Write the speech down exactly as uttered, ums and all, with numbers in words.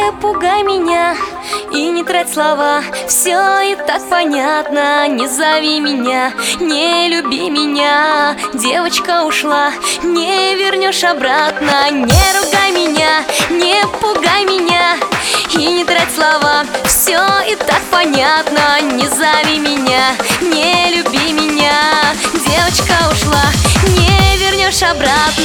Не пугай меня и не трать слова, все и так понятно. Не зови меня, не люби меня, девочка ушла, не вернешь обратно. Не ругай меня, не пугай меня и не трать слова, все и так понятно. Не зови меня, не люби меня, девочка ушла, не вернешь обратно.